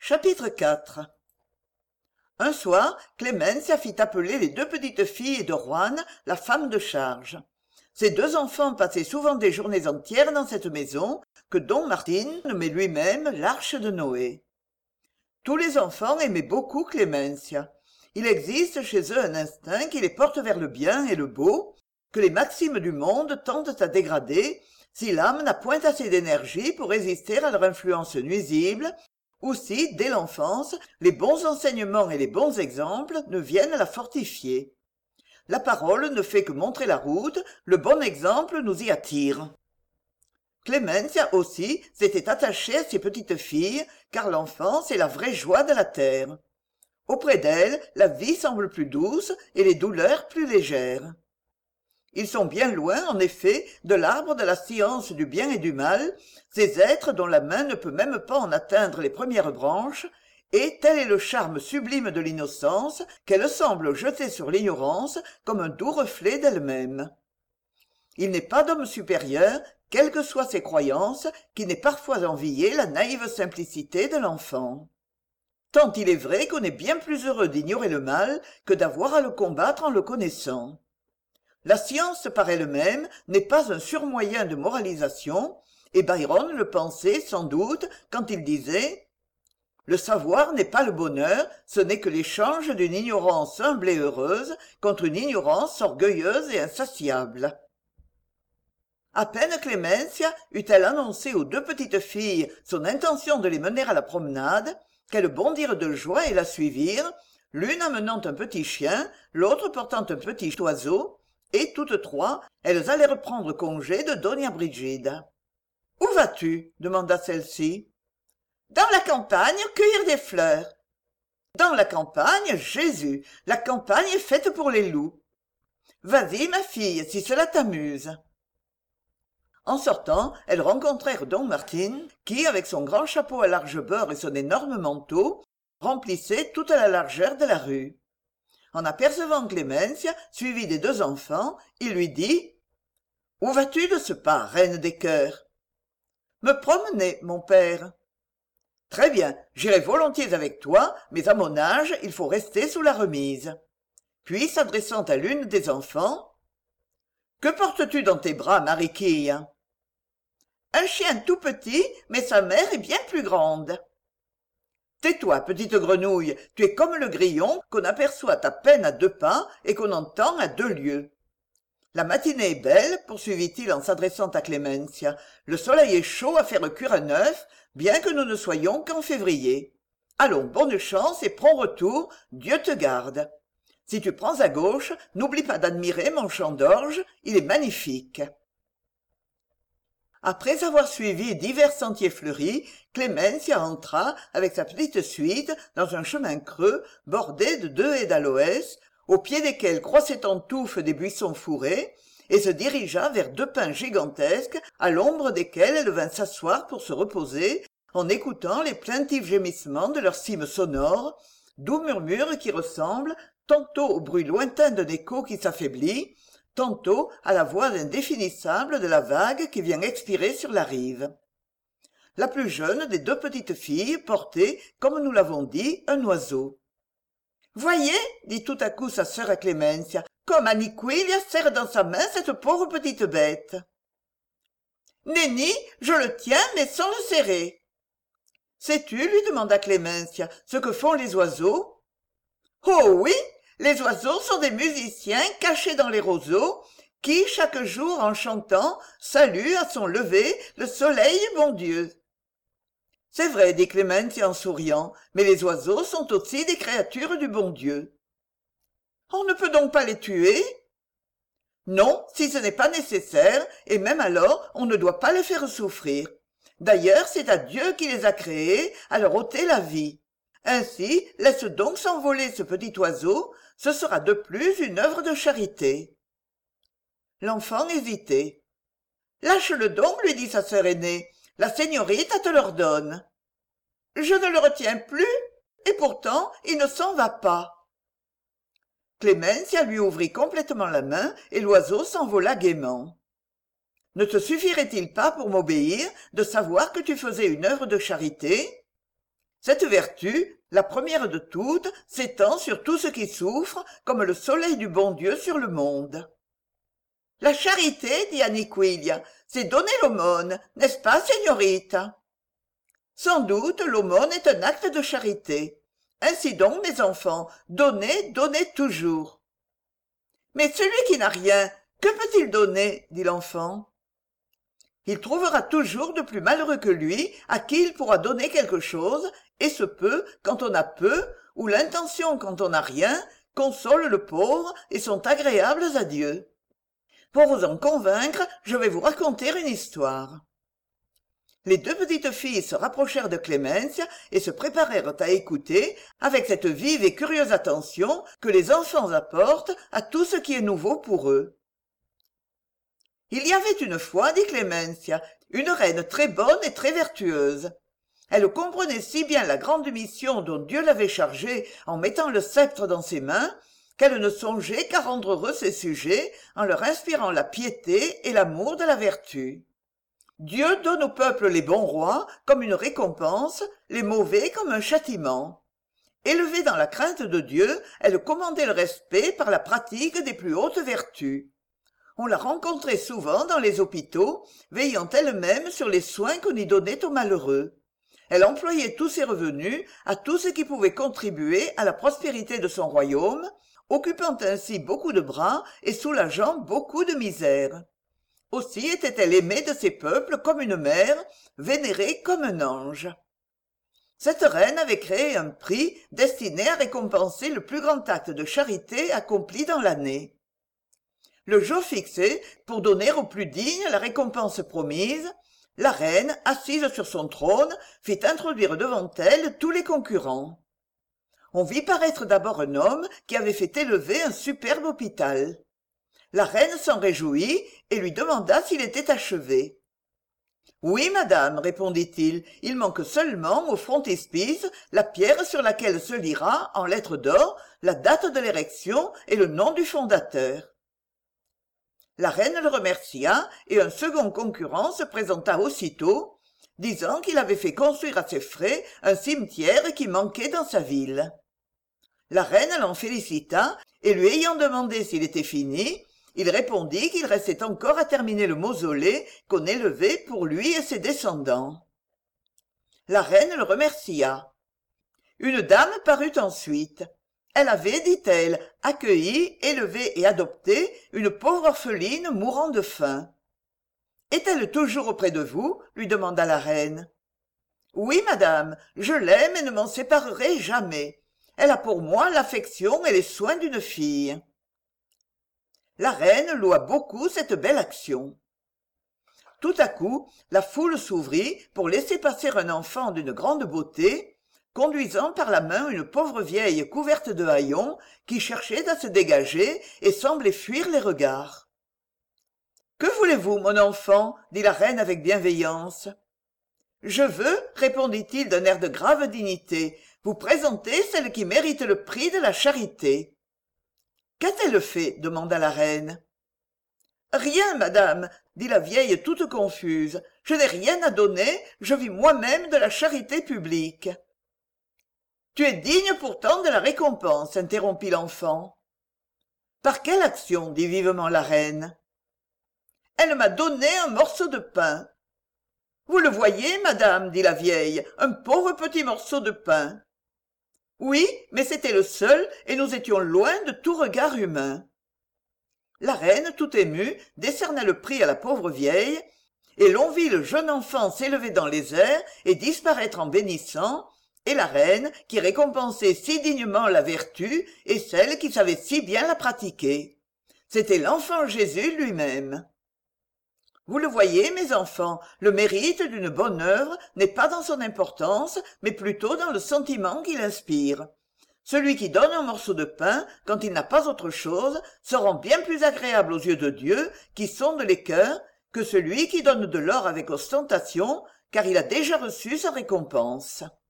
Chapitre 4. Un soir, Clémencia fit appeler les deux petites filles de Juan, la femme de charge. Ces deux enfants passaient souvent des journées entières dans cette maison, que don Martin nommait lui-même l'Arche de Noé. Tous les enfants aimaient beaucoup Clémencia. Il existe chez eux un instinct qui les porte vers le bien et le beau, que les maximes du monde tendent à dégrader, si l'âme n'a point assez d'énergie pour résister à leur influence nuisible, ou si, dès l'enfance, les bons enseignements et les bons exemples ne viennent la fortifier. La parole ne fait que montrer la route, le bon exemple nous y attire. Clémencia aussi s'était attachée à ses petites filles, car l'enfance est la vraie joie de la terre. Auprès d'elles, la vie semble plus douce et les douleurs plus légères. Ils sont bien loin, en effet, de l'arbre de la science du bien et du mal, ces êtres dont la main ne peut même pas en atteindre les premières branches, et tel est le charme sublime de l'innocence qu'elle semble jeter sur l'ignorance comme un doux reflet d'elle-même. Il n'est pas d'homme supérieur, quelles que soient ses croyances, qui n'ait parfois envié la naïve simplicité de l'enfant. Tant il est vrai qu'on est bien plus heureux d'ignorer le mal que d'avoir à le combattre en le connaissant. La science par elle-même n'est pas un surmoyen de moralisation, et Byron le pensait sans doute quand il disait « Le savoir n'est pas le bonheur, ce n'est que l'échange d'une ignorance humble et heureuse contre une ignorance orgueilleuse et insatiable. » À peine Clémencia eut-elle annoncé aux deux petites filles son intention de les mener à la promenade, qu'elles bondirent de joie et la suivirent, l'une amenant un petit chien, l'autre portant un petit oiseau, et toutes trois, elles allèrent prendre congé de Doña Brigida. « Où vas-tu » demanda celle-ci. « Dans la campagne, cueillir des fleurs. »« Dans la campagne, Jésus, la campagne est faite pour les loups. »« Vas-y, ma fille, si cela t'amuse. » En sortant, elles rencontrèrent don Martin, qui, avec son grand chapeau à large bord et son énorme manteau, remplissait toute la largeur de la rue. En apercevant Clémencia, suivie des deux enfants, il lui dit « Où vas-tu de ce pas, reine des cœurs ?»« Me promener, mon père. »« Très bien, j'irai volontiers avec toi, mais à mon âge, il faut rester sous la remise. » Puis, s'adressant à l'une des enfants, « Que portes-tu dans tes bras, Mariquille ?»« Un chien tout petit, mais sa mère est bien plus grande. » « Tais-toi, petite grenouille, tu es comme le grillon qu'on aperçoit à peine à 2 pas et qu'on entend à 2 lieues. La matinée est belle, poursuivit-il en s'adressant à Clémencia. Le soleil est chaud à faire cuire un œuf, bien que nous ne soyons qu'en février. Allons, bonne chance et prompt retour, Dieu te garde. Si tu prends à gauche, n'oublie pas d'admirer mon champ d'orge, il est magnifique. » Après avoir suivi divers sentiers fleuris, Clémencia entra, avec sa petite suite, dans un chemin creux, bordé de 2 haies d'aloès, au pied desquels croissaient en touffes des buissons fourrés, et se dirigea vers 2 pins gigantesques, à l'ombre desquels elle vint s'asseoir pour se reposer, en écoutant les plaintifs gémissements de leur cime sonore, doux murmures qui ressemblent, tantôt au bruit lointain d'un écho qui s'affaiblit, tantôt à la voix indéfinissable de la vague qui vient expirer sur la rive. La plus jeune des 2 petites filles portait, comme nous l'avons dit, un oiseau. « Voyez, dit tout à coup sa sœur à Clémencia, comme Aniquilia serre dans sa main cette pauvre petite bête. »« Nenni, je le tiens, mais sans le serrer. »« Sais-tu, lui demanda Clémencia, ce que font les oiseaux ?»« Oh oui, les oiseaux sont des musiciens cachés dans les roseaux, qui, chaque jour en chantant, saluent à son lever le soleil bon Dieu. » « C'est vrai, dit Clémencia en souriant, mais les oiseaux sont aussi des créatures du bon Dieu. »« On ne peut donc pas les tuer ?»« Non, si ce n'est pas nécessaire, et même alors on ne doit pas les faire souffrir. D'ailleurs, c'est à Dieu qui les a créés, à leur ôter la vie. Ainsi, laisse donc s'envoler ce petit oiseau, ce sera de plus une œuvre de charité. » L'enfant hésitait. « Lâche-le donc, lui dit sa sœur aînée. La señorita te l'ordonne. »« Je ne le retiens plus, et pourtant il ne s'en va pas. » Clémencia lui ouvrit complètement la main et l'oiseau s'envola gaiement. « Ne te suffirait-il pas pour m'obéir de savoir que tu faisais une œuvre de charité ? Cette vertu, la première de toutes, s'étend sur tout ce qui souffre, comme le soleil du bon Dieu sur le monde. La charité, dit Aniquillia, c'est donner l'aumône, n'est-ce pas, señorita? Sans doute, l'aumône est un acte de charité. Ainsi donc, mes enfants, donnez, donnez toujours. Mais celui qui n'a rien, que peut-il donner? Dit l'enfant. Il trouvera toujours de plus malheureux que lui à qui il pourra donner quelque chose, et ce peu quand on a peu, ou l'intention quand on n'a rien, consolent le pauvre et sont agréables à Dieu. Pour vous en convaincre, je vais vous raconter une histoire. Les deux petites filles se rapprochèrent de Clémence et se préparèrent à écouter, avec cette vive et curieuse attention que les enfants apportent à tout ce qui est nouveau pour eux. Il y avait une fois, dit Clémencia, une reine très bonne et très vertueuse. Elle comprenait si bien la grande mission dont Dieu l'avait chargée en mettant le sceptre dans ses mains, qu'elle ne songeait qu'à rendre heureux ses sujets en leur inspirant la piété et l'amour de la vertu. Dieu donne au peuple les bons rois comme une récompense, les mauvais comme un châtiment. Élevée dans la crainte de Dieu, elle commandait le respect par la pratique des plus hautes vertus. On la rencontrait souvent dans les hôpitaux, veillant elle-même sur les soins qu'on y donnait aux malheureux. Elle employait tous ses revenus à tout ce qui pouvait contribuer à la prospérité de son royaume, occupant ainsi beaucoup de bras et soulageant beaucoup de misère. Aussi était-elle aimée de ses peuples comme une mère, vénérée comme un ange. Cette reine avait créé un prix destiné à récompenser le plus grand acte de charité accompli dans l'année. Le jour fixé, pour donner aux plus dignes la récompense promise, la reine, assise sur son trône, fit introduire devant elle tous les concurrents. On vit paraître d'abord un homme qui avait fait élever un superbe hôpital. La reine s'en réjouit et lui demanda s'il était achevé. « Oui, madame, répondit-il, il manque seulement au frontispice la pierre sur laquelle se lira, en lettres d'or, la date de l'érection et le nom du fondateur. » La reine le remercia et un second concurrent se présenta aussitôt, disant qu'il avait fait construire à ses frais un cimetière qui manquait dans sa ville. La reine l'en félicita et lui ayant demandé s'il était fini, il répondit qu'il restait encore à terminer le mausolée qu'on élevait pour lui et ses descendants. La reine le remercia. Une dame parut ensuite. Elle avait, dit-elle, accueilli, élevé et adopté une pauvre orpheline mourant de faim. « Est-elle toujours auprès de vous ?» lui demanda la reine. « Oui, madame, je l'aime et ne m'en séparerai jamais. Elle a pour moi l'affection et les soins d'une fille. » La reine loua beaucoup cette belle action. Tout à coup, la foule s'ouvrit pour laisser passer un enfant d'une grande beauté, conduisant par la main une pauvre vieille couverte de haillons qui cherchait à se dégager et semblait fuir les regards. « Que voulez-vous, mon enfant ?» dit la reine avec bienveillance. « Je veux, répondit-il d'un air de grave dignité, vous présenter celle qui mérite le prix de la charité. »« Qu'a-t-elle fait ?» demanda la reine. « Rien, madame, dit la vieille toute confuse. Je n'ai rien à donner, je vis moi-même de la charité publique. » Tu es digne pourtant de la récompense, interrompit l'enfant. Par quelle action? Dit vivement la reine. Elle m'a donné un morceau de pain. Vous le voyez, madame, dit la vieille, un pauvre petit morceau de pain. Oui, mais c'était le seul, et nous étions loin de tout regard humain. La reine, tout émue, décerna le prix à la pauvre vieille, et l'on vit le jeune enfant s'élever dans les airs et disparaître en bénissant, et la reine, qui récompensait si dignement la vertu, et celle qui savait si bien la pratiquer. C'était l'enfant Jésus lui-même. Vous le voyez, mes enfants, le mérite d'une bonne œuvre n'est pas dans son importance, mais plutôt dans le sentiment qu'il inspire. Celui qui donne un morceau de pain, quand il n'a pas autre chose, se rend bien plus agréable aux yeux de Dieu, qui sonde les cœurs, que celui qui donne de l'or avec ostentation, car il a déjà reçu sa récompense.